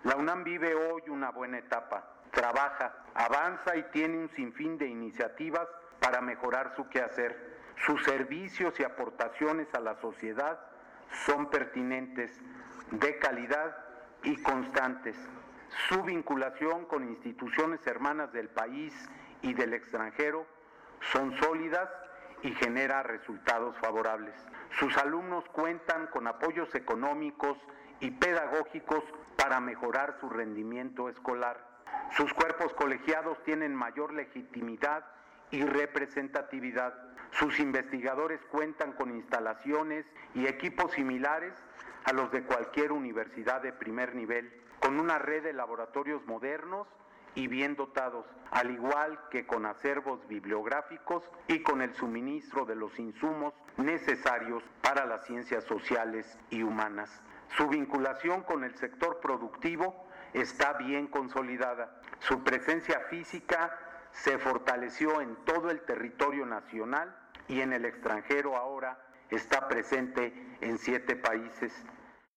La UNAM vive hoy una buena etapa, trabaja, avanza y tiene un sinfín de iniciativas para mejorar su quehacer. Sus servicios y aportaciones a la sociedad son pertinentes, de calidad y constantes. Su vinculación con instituciones hermanas del país y del extranjero son sólidas y genera resultados favorables. Sus alumnos cuentan con apoyos económicos y pedagógicos para mejorar su rendimiento escolar. Sus cuerpos colegiados tienen mayor legitimidad y representatividad. Sus investigadores cuentan con instalaciones y equipos similares a los de cualquier universidad de primer nivel, con una red de laboratorios modernos y bien dotados, al igual que con acervos bibliográficos y con el suministro de los insumos necesarios para las ciencias sociales y humanas. Su vinculación con el sector productivo está bien consolidada. Su presencia física se fortaleció en todo el territorio nacional y en el extranjero ahora está presente en 7 países.